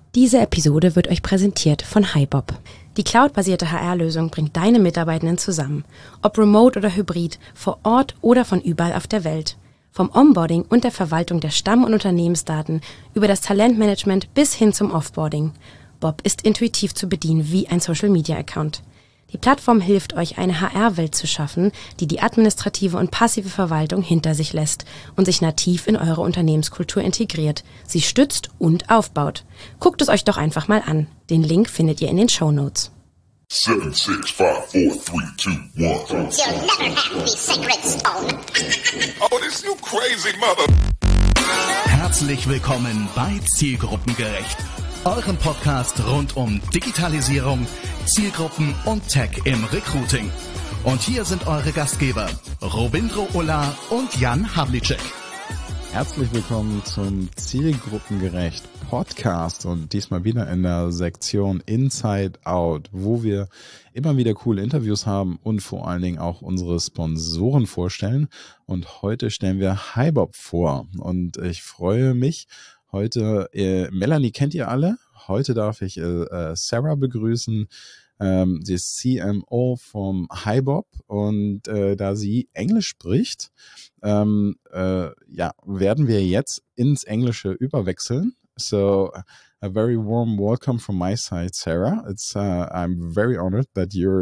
Diese Episode wird euch präsentiert von HiBob. Die cloudbasierte HR-Lösung bringt deine Mitarbeitenden zusammen. Ob remote oder hybrid, vor Ort oder von überall auf der Welt. Vom Onboarding und der Verwaltung der Stamm- und Unternehmensdaten über das Talentmanagement bis hin zum Offboarding. Bob ist intuitiv zu bedienen wie ein Social-Media-Account. Die Plattform hilft euch, eine HR-Welt zu schaffen, die die administrative und passive Verwaltung hinter sich lässt und sich nativ in eure Unternehmenskultur integriert, sie stützt und aufbaut. Guckt es euch doch einfach mal an. Den Link findet ihr in den Shownotes. 7, 6, 5, 4, 3, 2, 1. You'll never have the sacred stone. Oh, this you crazy mother. Herzlich willkommen bei Zielgruppengerecht, eurem Podcast rund um Digitalisierung, Zielgruppen und Tech im Recruiting. Und hier sind eure Gastgeber Robindro Ulla und Jan Havlicek. Herzlich willkommen zum Zielgruppengerecht Podcast und diesmal wieder in der Sektion Inside Out, wo wir immer wieder coole Interviews haben und vor allen Dingen auch unsere Sponsoren vorstellen. Und heute stellen wir HiBob vor und ich freue mich heute, Melanie kennt ihr alle, heute darf ich Sarah begrüßen. Sie ist CMO vom HiBob und da sie Englisch spricht, werden wir jetzt ins Englische überwechseln. So a very warm welcome from my side, Sarah. I'm very honored that you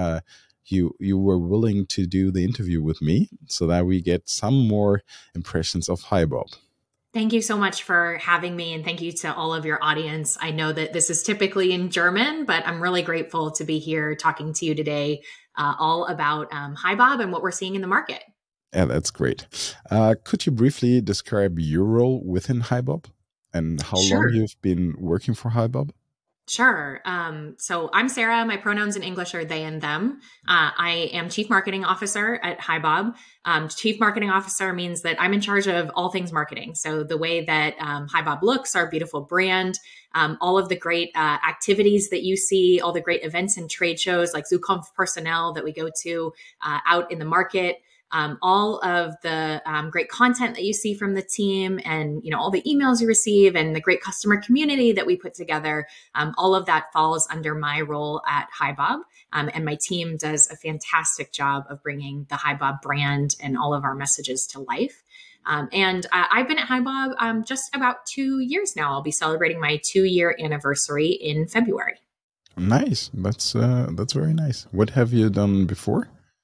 were willing to do the interview with me so that we get some more impressions of HiBob. Thank you so much for having me, and thank you to all of your audience. I know that this is typically in German, but I'm really grateful to be here talking to you today all about HiBob and what we're seeing in the market. Yeah, that's great. Could you briefly describe your role within HiBob and how long you've been working for HiBob? Sure. So I'm Sarah. My pronouns in English are they and them. I am Chief Marketing Officer at HiBob. Chief Marketing Officer means that I'm in charge of all things marketing. So the way that HiBob looks, our beautiful brand, all of the great activities that you see, all the great events and trade shows like Zukunft Personnel that we go to out in the market. All of the great content that you see from the team and, all the emails you receive and the great customer community that we put together, all of that falls under my role at HiBob. And my team does a fantastic job of bringing the HiBob brand and all of our messages to life. And I've been at HiBob just about 2 years now. I'll be celebrating my 2-year anniversary in February. Nice. That's very nice. What have you done before?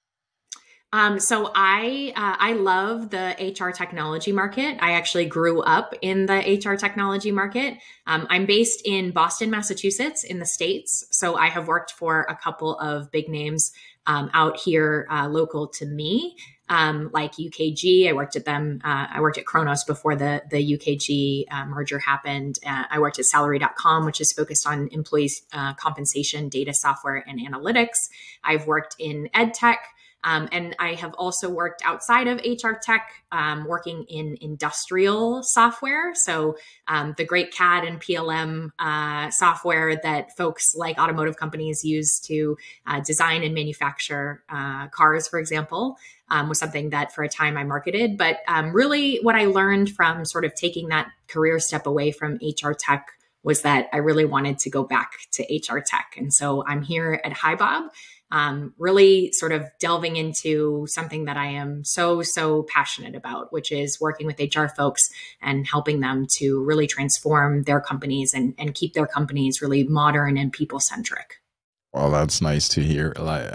So I love the HR technology market. I actually grew up in the HR technology market. I'm based in Boston, Massachusetts in the States. So I have worked for a couple of big names out here local to me, like UKG. I worked at them. I worked at Kronos before the UKG merger happened. I worked at Salary.com, which is focused on employees' compensation, data software, and analytics. I've worked in EdTech. And I have also worked outside of HR tech, working in industrial software. So the great CAD and PLM software that folks like automotive companies use to design and manufacture cars, for example, was something that for a time I marketed. But really what I learned from sort of taking that career step away from HR tech was that I really wanted to go back to HR tech. And so I'm here at HiBob. Really sort of delving into something that I am so passionate about, which is working with HR folks and helping them to really transform their companies and keep their companies really modern and people-centric. Well, that's nice to hear.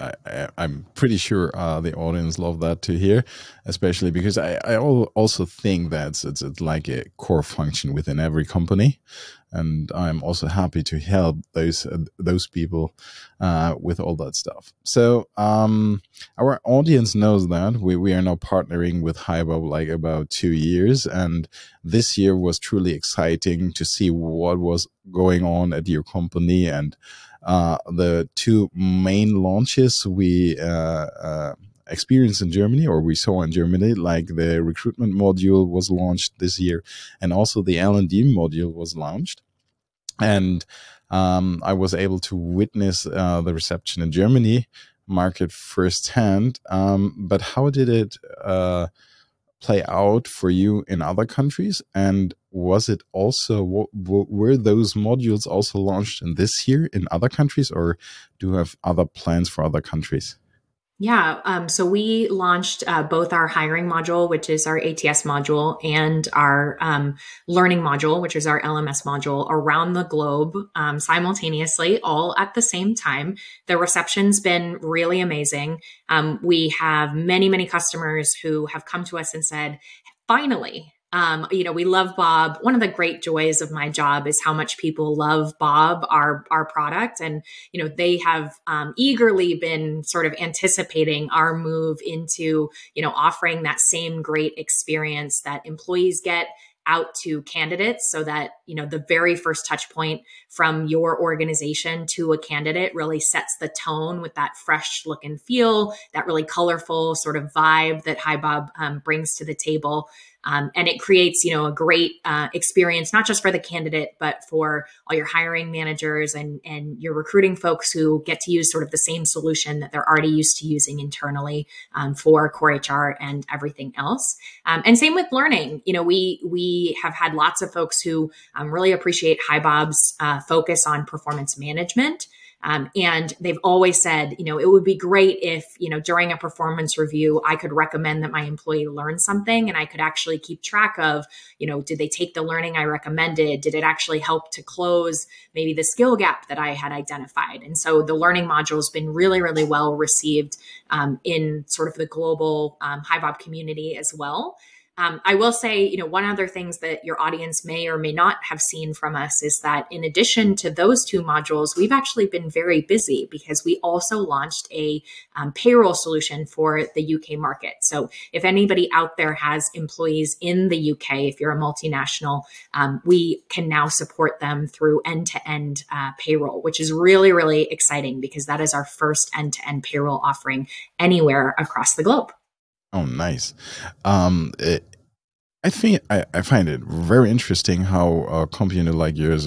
I'm pretty sure the audience love that to hear, especially because I also think that it's like a core function within every company. And I'm also happy to help those people with all that stuff. So our audience knows that we are now partnering with HiBob like about 2 years. And this year was truly exciting to see what was going on at your company. And the 2 main launches we experienced in Germany, or we saw in Germany, like the recruitment module was launched this year, and also the L&D module was launched. And I was able to witness the reception in Germany market firsthand. But how did it play out for you in other countries? And was it also, were those modules also launched in this year in other countries, or do you have other plans for other countries? Yeah. So we launched both our hiring module, which is our ATS module, and our learning module, which is our LMS module, around the globe simultaneously, all at the same time. The reception's been really amazing. We have many, many customers who have come to us and said, finally, we love Bob. One of the great joys of my job is how much people love Bob, our product. And, they have eagerly been sort of anticipating our move into, offering that same great experience that employees get out to candidates, so that, the very first touch point from your organization to a candidate really sets the tone with that fresh look and feel, that really colorful sort of vibe that HiBob brings to the table. And it creates, a great experience, not just for the candidate, but for all your hiring managers and your recruiting folks who get to use sort of the same solution that they're already used to using internally for core HR and everything else. And same with learning. We have had lots of folks who really appreciate HiBob's focus on performance management. And they've always said, it would be great if, during a performance review, I could recommend that my employee learn something and I could actually keep track of, did they take the learning I recommended? Did it actually help to close maybe the skill gap that I had identified? And so the learning module has been really, really well received in sort of the global HiBob community as well. I will say, one other things that your audience may or may not have seen from us is that in addition to those two modules, we've actually been very busy because we also launched a payroll solution for the UK market. So if anybody out there has employees in the UK, if you're a multinational, we can now support them through end-to-end payroll, which is really, really exciting because that is our first end-to-end payroll offering anywhere across the globe. Oh, nice. I think I find it very interesting how a company like yours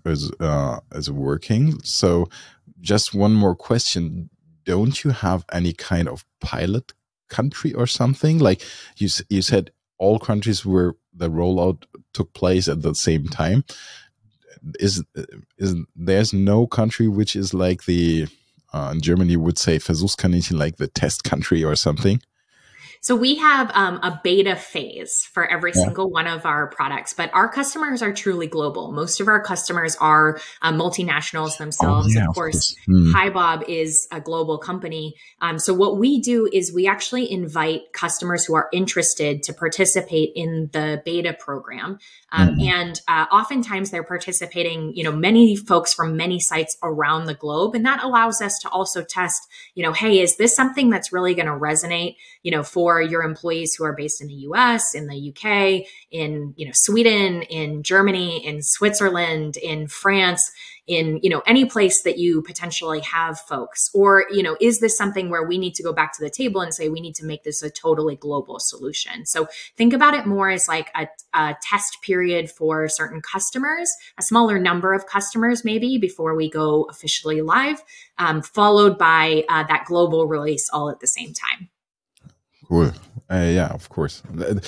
is working. So, just one more question: don't you have any kind of pilot country or something? Like you said, all countries where the rollout took place at the same time. Is there's no country which is like the in Germany would say Versuchskaninchen, like the test country or something? So we have a beta phase for every single one of our products, but our customers are truly global. Most of our customers are multinationals themselves. Of course, HiBob is a global company. So what we do is we actually invite customers who are interested to participate in the beta program. And oftentimes they're participating, many folks from many sites around the globe. And that allows us to also test, hey, is this something that's really going to resonate, for your employees who are based in the US, in the UK, in, Sweden, in Germany, in Switzerland, in France, in, any place that you potentially have folks? Or, is this something where we need to go back to the table and say, we need to make this a totally global solution? So think about it more as like a test period for certain customers, a smaller number of customers maybe before we go officially live, followed by that global release all at the same time. Cool. Yeah, of course.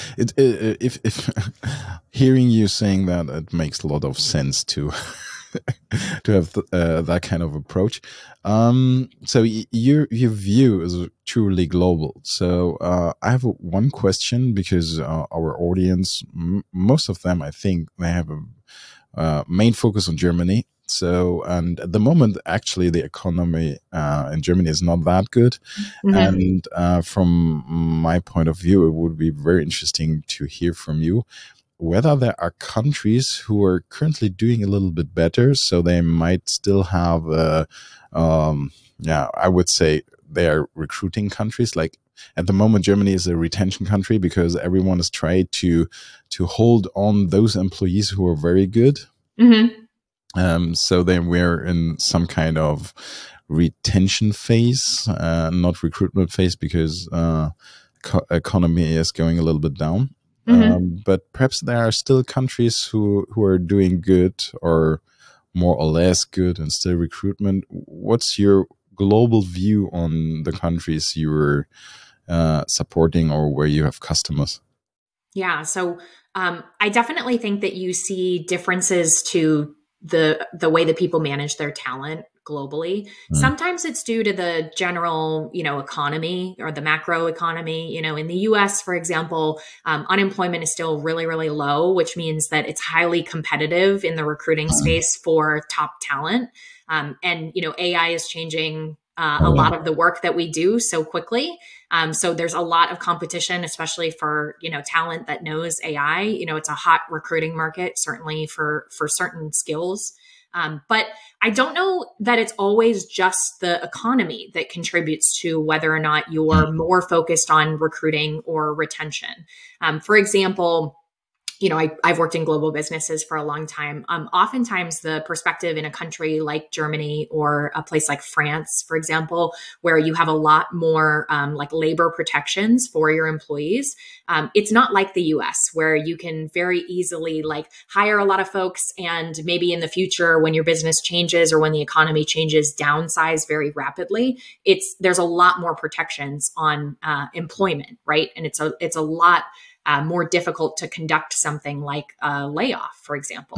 If hearing you saying that, it makes a lot of sense to to have that kind of approach. So your view is truly global. So I have one question because our audience, most of them, I think, they have a main focus on Germany. So, and at the moment, actually, the economy in Germany is not that good. And from my point of view, it would be very interesting to hear from you whether there are countries who are currently doing a little bit better. So they might still have, I would say they are recruiting countries. Like at the moment, Germany is a retention country because everyone is trying to hold on those employees who are very good. So then we're in some kind of retention phase, not recruitment phase, because economy is going a little bit down. But perhaps there are still countries who are doing good or more or less good and still recruitment. What's your global view on the countries you're supporting or where you have customers? Yeah. So I definitely think that you see differences to the way that people manage their talent globally. Mm. Sometimes it's due to the general, economy or the macro economy. In the US, for example, unemployment is still really, really low, which means that it's highly competitive in the recruiting space for top talent. And AI is changing a lot of the work that we do so quickly. So there's a lot of competition, especially for, talent that knows AI. It's a hot recruiting market, certainly for certain skills. But I don't know that it's always just the economy that contributes to whether or not you're more focused on recruiting or retention. For example, I've worked in global businesses for a long time. Oftentimes the perspective in a country like Germany or a place like France, for example, where you have a lot more like labor protections for your employees. It's not like the US where you can very easily like hire a lot of folks and maybe in the future when your business changes or when the economy changes, downsize very rapidly. There's a lot more protections on employment, right? And it's a lot more difficult to conduct something like a layoff, for example.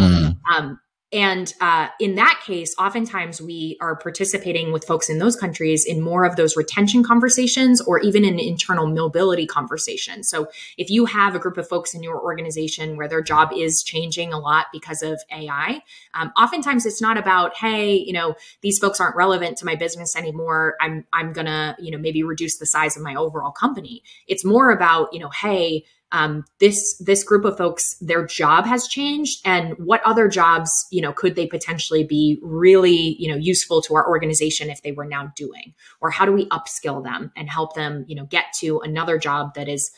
And in that case, oftentimes we are participating with folks in those countries in more of those retention conversations or even an internal mobility conversation. So if you have a group of folks in your organization where their job is changing a lot because of AI, oftentimes it's not about, hey, these folks aren't relevant to my business anymore. I'm gonna, maybe reduce the size of my overall company. It's more about, hey, this group of folks, their job has changed, and what other jobs, could they potentially be really, useful to our organization if they were now doing, or how do we upskill them and help them, get to another job that is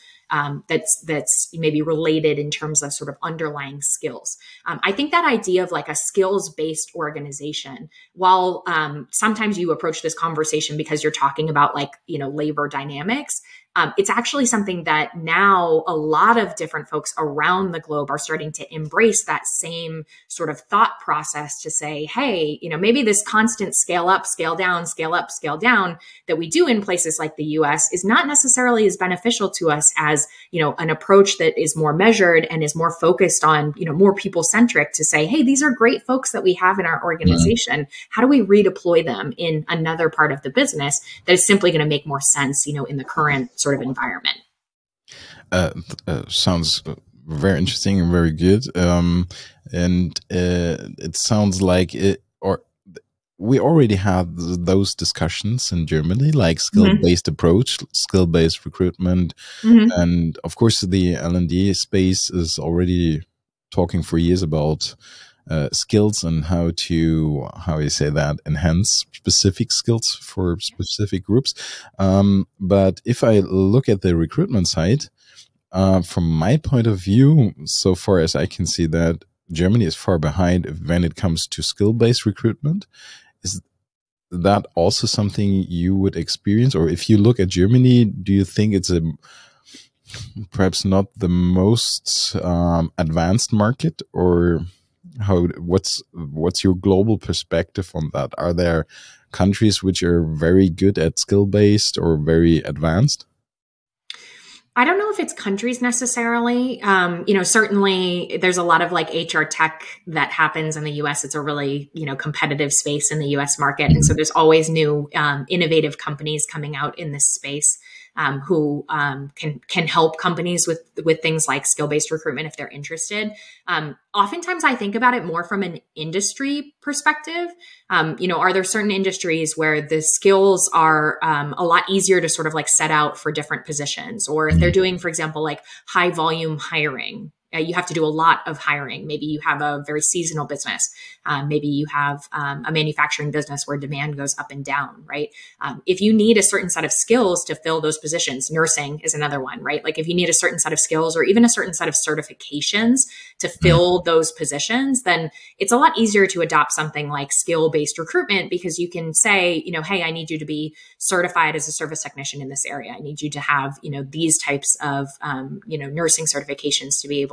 that's maybe related in terms of sort of underlying skills. I think that idea of like a skills-based organization, while sometimes you approach this conversation because you're talking about like, labor dynamics, it's actually something that now a lot of different folks around the globe are starting to embrace that same sort of thought process to say, hey, maybe this constant scale up, scale down, scale up, scale down that we do in places like the US is not necessarily as beneficial to us as, an approach that is more measured and is more focused on, more people centric to say, hey, these are great folks that we have in our organization. How do we redeploy them in another part of the business that is simply going to make more sense, in the current sort of environment? Sounds very interesting and very good. And it sounds like we already had those discussions in Germany, like skill-based approach, skill-based recruitment. And of course, the L&D space is already talking for years about skills and how you say that, enhance specific skills for specific groups. But if I look at the recruitment side, from my point of view, so far as I can see that Germany is far behind when it comes to skill-based recruitment. Is that also something you would experience? Or if you look at Germany, do you think it's perhaps not the most advanced market, or what's your global perspective on that? Are there countries which are very good at skill-based or very advanced? I don't know if it's countries necessarily. Certainly there's a lot of like HR tech that happens in the US. It's a really, competitive space in the US market. And so there's always new innovative companies coming out in this space who can help companies with things like skill-based recruitment if they're interested. Oftentimes I think about it more from an industry perspective. Are there certain industries where the skills are a lot easier to sort of like set out for different positions? Or if they're doing, for example, like high volume hiring, you have to do a lot of hiring. Maybe you have a very seasonal business. Maybe you have a manufacturing business where demand goes up and down, right? If you need a certain set of skills to fill those positions, nursing is another one, right? Like if you need a certain set of skills or even a certain set of certifications to fill those positions, then it's a lot easier to adopt something like skill-based recruitment because you can say, hey, I need you to be certified as a service technician in this area. I need you to have, these types of, nursing certifications to be able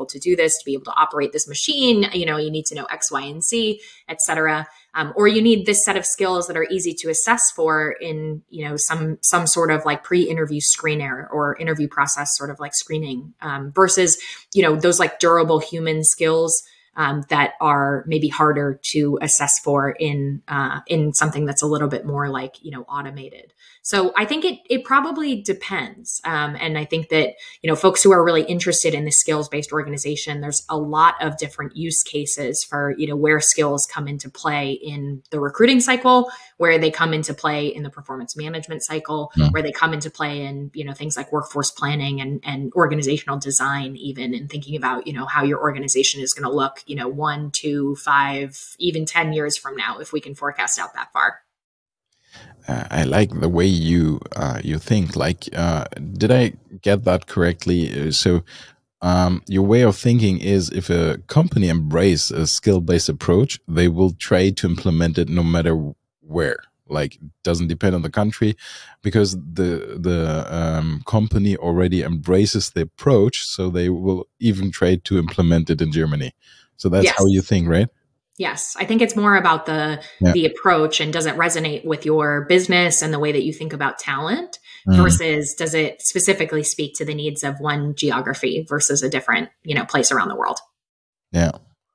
able to do this, to be able to operate this machine, you know, you need to know X, Y, and Z, et cetera. Or you need this set of skills that are easy to assess for in, you know, some sort of like pre-interview screener or interview process sort of like screening, versus, you know, those like durable human skills that are maybe harder to assess for in something that's a little bit more like, you know, automated. So I think it probably depends. And I think that, you know, folks who are really interested in the skills-based organization, there's a lot of different use cases for, you know, where skills come into play in the recruiting cycle, where they come into play in the performance management cycle, where they come into play in, you know, things like workforce planning and organizational design, even in thinking about, you know, how your organization is going to look, you know, 1, 2, 5, even 10 years from now, if we can forecast out that far. I like the way you think. Like, did I get that correctly? So, your way of thinking is if a company embrace a skill-based approach, they will try to implement it no matter where. Like, doesn't depend on the country, because the company already embraces the approach, so they will even try to implement it in Germany. So that's how you think, right? Yes. I think it's more about the approach, and does it resonate with your business and the way that you think about talent versus does it specifically speak to the needs of one geography versus a different, you know, place around the world? Yeah.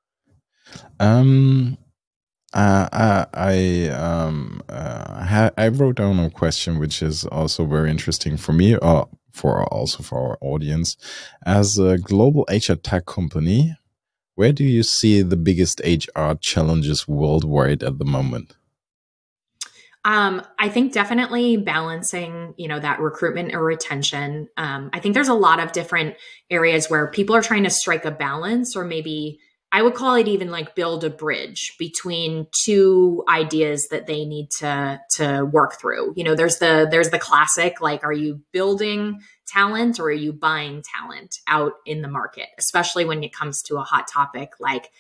I wrote down a question which is also very interesting for me, for our audience. As a global HR tech company, where do you see the biggest HR challenges worldwide at the moment? I think definitely balancing, you know, that recruitment or retention. I think there's a lot of different areas where people are trying to strike a balance, or maybe I would call it even like build a bridge between two ideas that they need to work through. You know, there's the classic, like, are you building talent or are you buying talent out in the market, especially when it comes to a hot topic like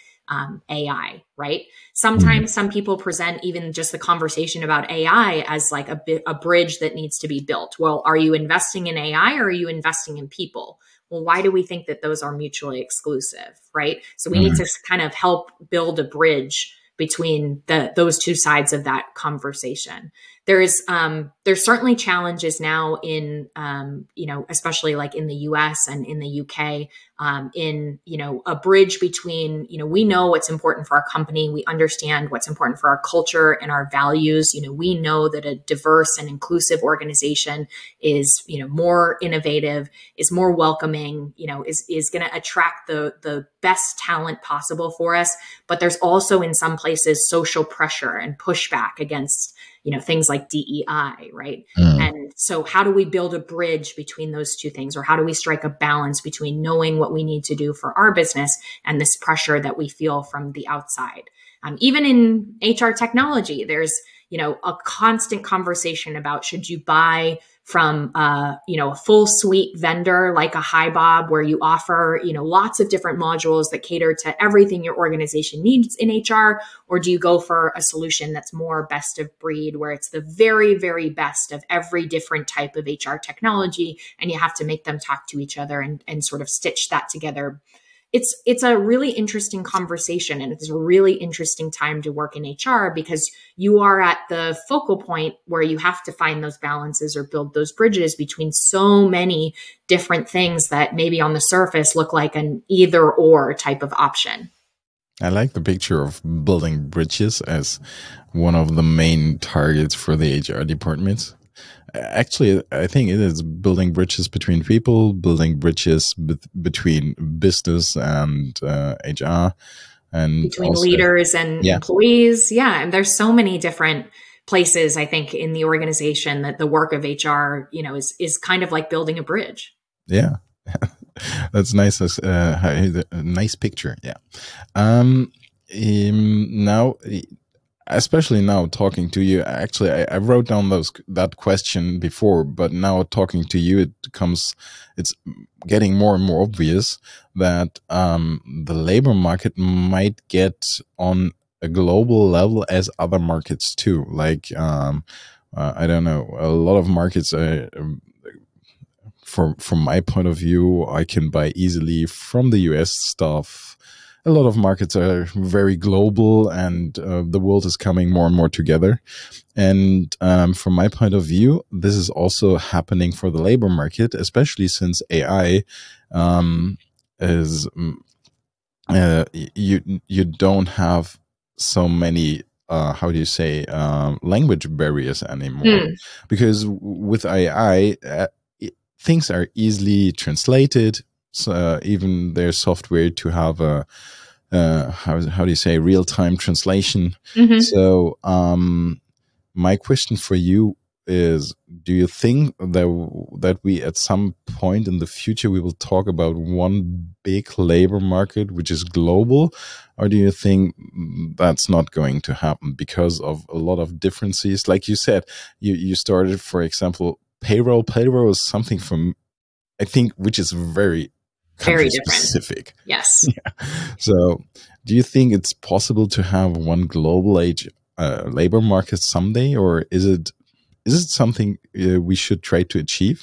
AI, right? Sometimes some people present even just the conversation about AI as like a bridge that needs to be built. Well, are you investing in AI or are you investing in people? Well, why do we think that those are mutually exclusive, right? So we need to kind of help build a bridge between those two sides of that conversation. There's certainly challenges now in, you know, especially like in the US and in the UK, in, you know, a bridge between, you know, we know what's important for our company. We understand what's important for our culture and our values. You know, we know that a diverse and inclusive organization is, you know, more innovative, is more welcoming, you know, is going to attract the best talent possible for us. But there's also in some places social pressure and pushback against, you know, things like DEI, right? And so how do we build a bridge between those two things? Or how do we strike a balance between knowing what we need to do for our business and this pressure that we feel from the outside? Even in HR technology, there's, you know, a constant conversation about, should you buy from, you know, a full suite vendor like a HiBob, where you offer, you know, lots of different modules that cater to everything your organization needs in HR? Or do you go for a solution that's more best of breed, where it's the very, very best of every different type of HR technology, and you have to make them talk to each other and sort of stitch that together? It's a really interesting conversation, and it's a really interesting time to work in HR, because you are at the focal point where you have to find those balances or build those bridges between so many different things that maybe on the surface look like an either or type of option. I like the picture of building bridges as one of the main targets for the HR departments. Actually, I think it is building bridges between people, building bridges between business and HR, and between also leaders and employees. Yeah, and there's so many different places, I think, in the organization that the work of HR, you know, is kind of like building a bridge. Yeah, that's nice. Nice picture. Yeah. Now, especially now talking to you, actually, I wrote down that question before, but now talking to you, it's getting more and more obvious that the labor market might get on a global level as other markets too. Like, I don't know, a lot of markets from my point of view, I can buy easily from the US stuff. A lot of markets are very global, and the world is coming more and more together. And from my point of view, this is also happening for the labor market, especially since AI is you don't have so many how do you say language barriers anymore, because with AI things are easily translated. So even there's software to have a how do you say real-time translation. So my question for you is, do you think that we at some point in the future we will talk about one big labor market which is global, or do you think that's not going to happen because of a lot of differences? Like you said, you started, for example, payroll. Payroll is something from, I think, which is very different. Specific. Yes. Yeah. So do you think it's possible to have one global labor market someday, or is it something we should try to achieve?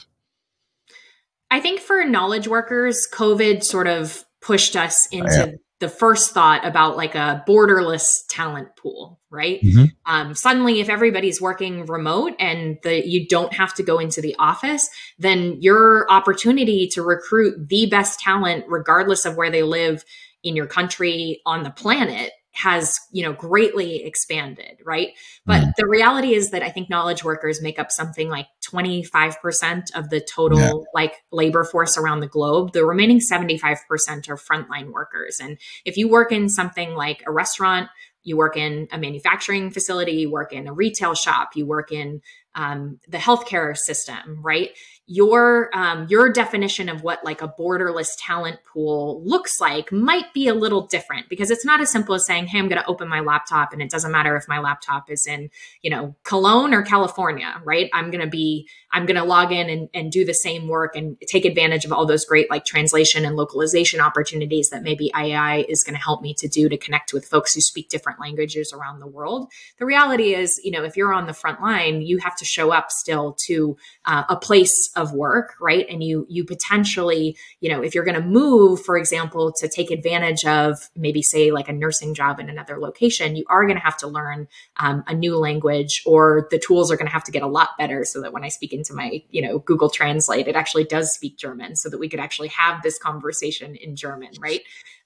I think for knowledge workers, COVID sort of pushed us into the first thought about like a borderless talent pool, right? Suddenly, if everybody's working remote and you don't have to go into the office, then your opportunity to recruit the best talent, regardless of where they live in your country, on the planet, has, greatly expanded, right? But the reality is that I think knowledge workers make up something like 25% of the total like labor force around the globe. The remaining 75% are frontline workers. And if you work in something like a restaurant, you work in a manufacturing facility, you work in a retail shop, you work in the healthcare system, right? Your definition of what like a borderless talent pool looks like might be a little different, because it's not as simple as saying, hey, I'm going to open my laptop and it doesn't matter if my laptop is in, Cologne or California, right? I'm going to log in and do the same work and take advantage of all those great like translation and localization opportunities that maybe AI is going to help me to do to connect with folks who speak different languages around the world. The reality is, if you're on the front line, you have to show up still to a place of work, right? And you potentially, if you're going to move, for example, to take advantage of maybe say like a nursing job in another location, you are going to have to learn a new language, or the tools are going to have to get a lot better so that when I speak into my, Google Translate, it actually does speak German, so that we could actually have this conversation in German, right?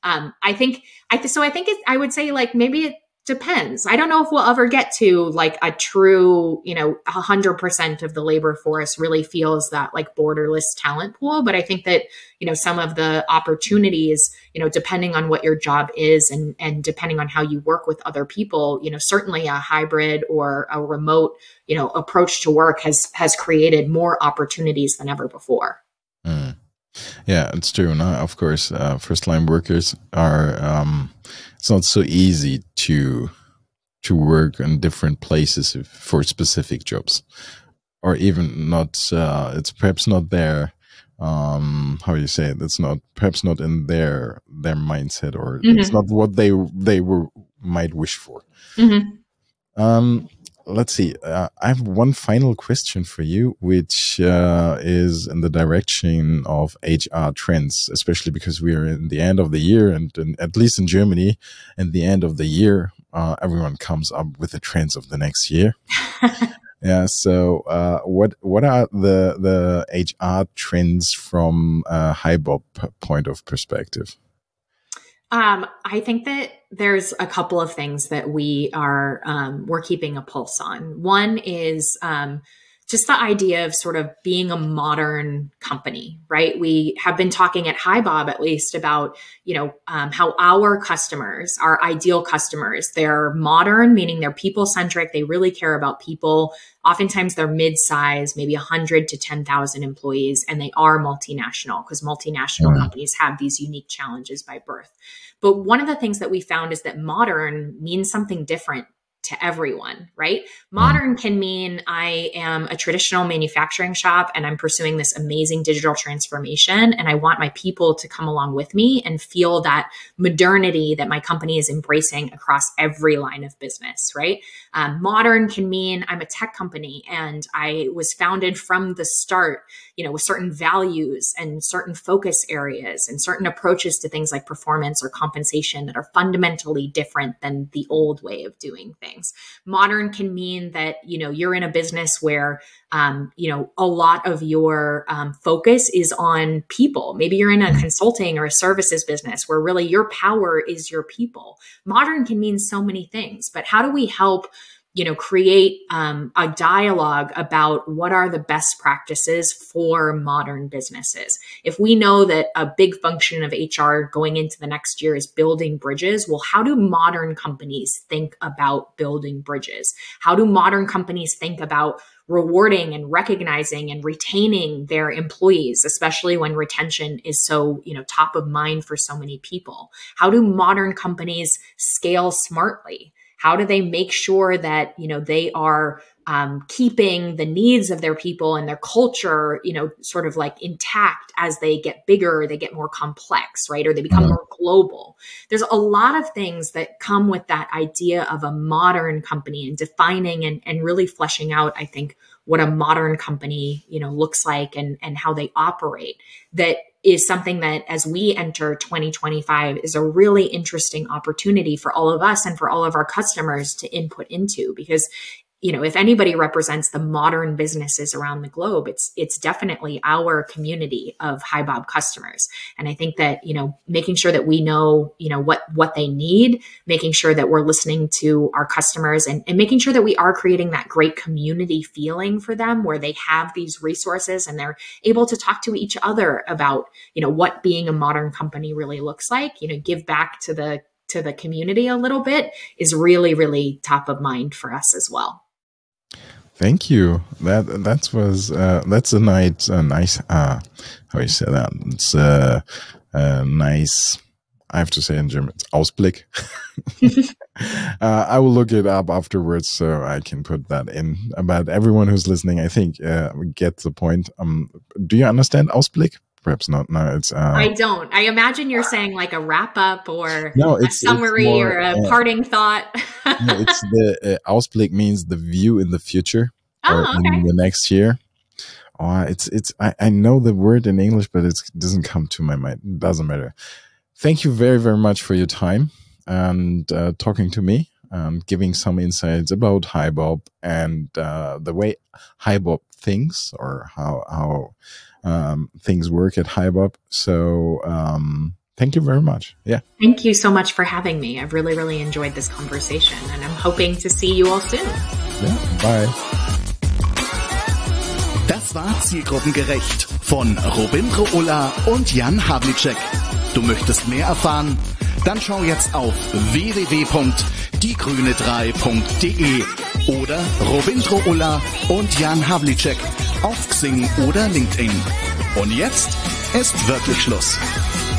I would say like maybe it depends. I don't know if we'll ever get to like a true, 100% of the labor force really feels that like borderless talent pool. But I think that, some of the opportunities, depending on what your job is and depending on how you work with other people, certainly a hybrid or a remote, approach to work has created more opportunities than ever before. Yeah, it's true. No, of course, first line workers are. It's not so easy to work in different places for specific jobs, or even not. It's perhaps not their. How do you say it? It's not perhaps not in their mindset, or it's not what they might wish for. Let's see. I have one final question for you, which is in the direction of HR trends, especially because we are in the end of the year, and at least in Germany, in the end of the year, everyone comes up with the trends of the next year. Yeah. So, what are the HR trends from a HiBob point of perspective? I think that there's a couple of things that we're keeping a pulse on. One is just the idea of sort of being a modern company, right? We have been talking at HiBob at least about, how our customers, our ideal customers, they're modern, meaning they're people-centric. They really care about people. Oftentimes they're mid-size, maybe 100 to 10,000 employees, and they are multinational, because multinational companies have these unique challenges by birth. But one of the things that we found is that modern means something different to everyone, right? Modern can mean I am a traditional manufacturing shop and I'm pursuing this amazing digital transformation, and I want my people to come along with me and feel that modernity that my company is embracing across every line of business, right? Modern can mean I'm a tech company and I was founded from the start, with certain values and certain focus areas and certain approaches to things like performance or compensation that are fundamentally different than the old way of doing things. Modern can mean that, you're in a business where, a lot of your focus is on people. Maybe you're in a consulting or a services business where really your power is your people. Modern can mean so many things, but how do we help create a dialogue about what are the best practices for modern businesses? If we know that a big function of HR going into the next year is building bridges, well, how do modern companies think about building bridges? How do modern companies think about rewarding and recognizing and retaining their employees, especially when retention is so, top of mind for so many people? How do modern companies scale smartly? How do they make sure that, they are keeping the needs of their people and their culture, sort of like intact as they get bigger, they get more complex, right? Or they become more global. There's a lot of things that come with that idea of a modern company and defining and really fleshing out, I think, what a modern company, looks like and how they operate. That is something that as we enter 2025 is a really interesting opportunity for all of us and for all of our customers to input into, because if anybody represents the modern businesses around the globe, it's definitely our community of HiBob customers. And I think that, making sure that we know, what they need, making sure that we're listening to our customers and making sure that we are creating that great community feeling for them where they have these resources and they're able to talk to each other about, what being a modern company really looks like, give back to the community a little bit is really, really top of mind for us as well. Thank you. That's a nice how you say that? It's a nice. I have to say in German, it's Ausblick. I will look it up afterwards so I can put that in. But everyone who's listening, I think, gets the point. Do you understand Ausblick? Perhaps not. No, it's. I don't. I imagine you're saying like a wrap up or a summary or a parting thought. No, it's the Ausblick means the view in the future or in the next year. I know the word in English, but it doesn't come to my mind. It doesn't matter. Thank you very, very much for your time and talking to me, giving some insights about HiBob and the way HiBob thinks or how things work at HiBob. So thank you very much. Yeah. Thank you so much for having me. I've really, really enjoyed this conversation and I'm hoping to see you all soon. Yeah, bye. Das war Zielgruppengerecht von Robindro Ulla und Jan Havlicek. Du möchtest mehr erfahren? Dann schau jetzt auf www.diegrüne3.de oder Robindro Ulla und Jan Havlicek auf Xing oder LinkedIn. Und jetzt ist wirklich Schluss.